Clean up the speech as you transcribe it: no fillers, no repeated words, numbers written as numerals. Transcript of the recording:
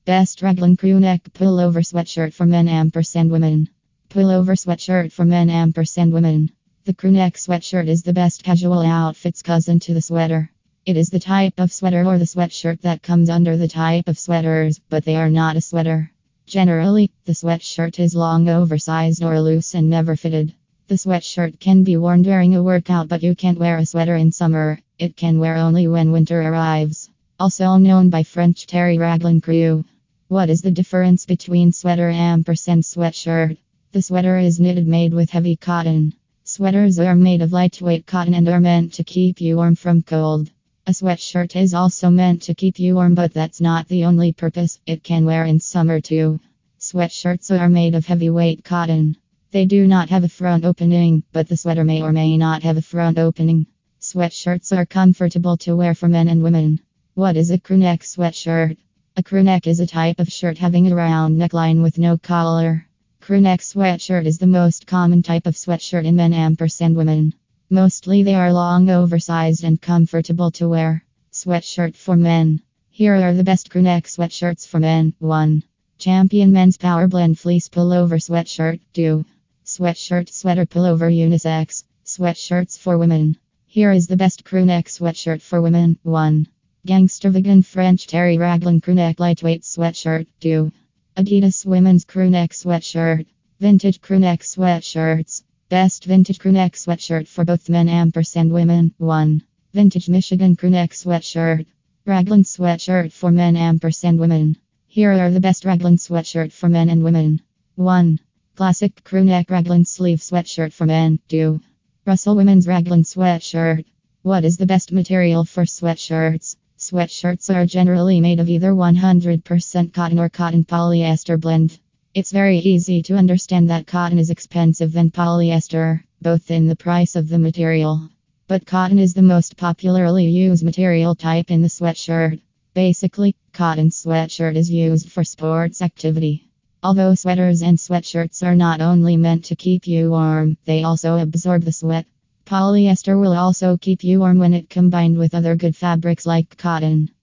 Best raglan crew neck pullover sweatshirt for men ampersand women. Pullover sweatshirt for men ampersand women. The crew neck sweatshirt is the best casual outfit's cousin to the sweater. It is the type of sweater or the sweatshirt that comes under the type of sweaters, but they are not a sweater. Generally, the sweatshirt is long, oversized, or loose and never fitted. The sweatshirt can be worn during a workout, but you can't wear a sweater in summer. It can wear only when winter arrives. Also known by French terry raglan crew. What is the difference between sweater ampersand sweatshirt? The sweater is knitted made with heavy cotton. Sweaters are made of lightweight cotton and are meant to keep you warm from cold. A sweatshirt is also meant to keep you warm, but that's not the only purpose. It can wear in summer too. Sweatshirts are made of heavyweight cotton. They do not have a front opening, but the sweater may or may not have a front opening. Sweatshirts are comfortable to wear for men and women. What is a crewneck sweatshirt? A crewneck is a type of shirt having a round neckline with no collar. Crewneck sweatshirt is the most common type of sweatshirt in men ampersand women. Mostly they are long, oversized, and comfortable to wear. Sweatshirt for men. Here are the best crewneck sweatshirts for men. 1. Champion Men's Power Blend Fleece Pullover Sweatshirt. 2. Sweatshirt Sweater Pullover Unisex. Sweatshirts for women. Here is the best crewneck sweatshirt for women. 1. Gangster Vegan French Terry Raglan Crewneck Lightweight Sweatshirt. 2. Adidas Women's Crewneck Sweatshirt. Vintage Crewneck Sweatshirts. Best vintage crewneck sweatshirt for both men ampersand women. 1. Vintage Michigan Crewneck Sweatshirt. Raglan Sweatshirt for men ampersand women. Here are the best raglan sweatshirt for men and women. 1. Classic Crewneck Raglan Sleeve Sweatshirt for men. 2. Russell Women's Raglan Sweatshirt. What is the best material for sweatshirts? Sweatshirts are generally made of either 100% cotton or cotton polyester blend. It's very easy to understand that cotton is expensive than polyester, both in the price of the material. But cotton is the most popularly used material type in the sweatshirt. Basically, cotton sweatshirt is used for sports activity. Although sweaters and sweatshirts are not only meant to keep you warm, they also absorb the sweat. Polyester will also keep you warm when it combined with other good fabrics like cotton.